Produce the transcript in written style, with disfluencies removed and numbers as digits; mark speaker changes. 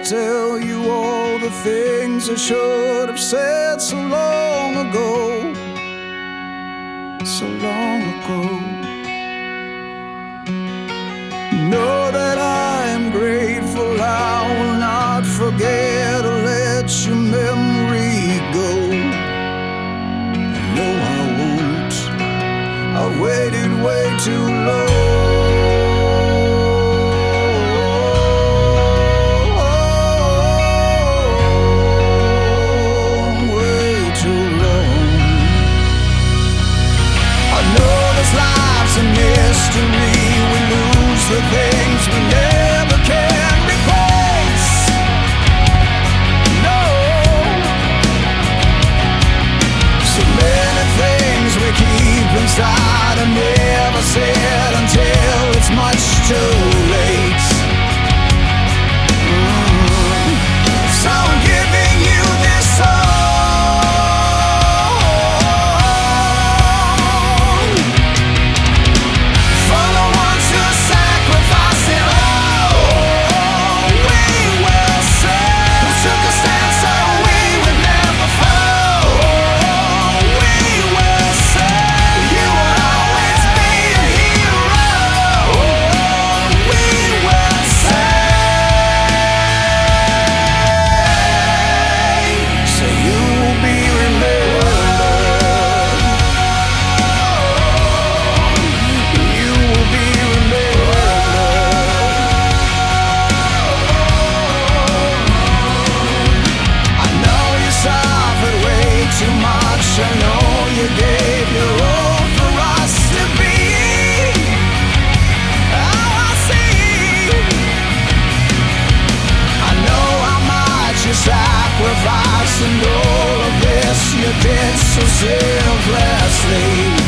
Speaker 1: tell you all the things I should have said so long ago, so long ago. Know that I am grateful, I will not forget or let your memory go. No, I won't, I waited way too long. The things we never can replace. No, so many things we keep inside and never said until it's much too late. So I'm giving you this song. I know you gave your all for us to be. Oh, I see. I know how much you sacrificed, and all of this you did so selflessly.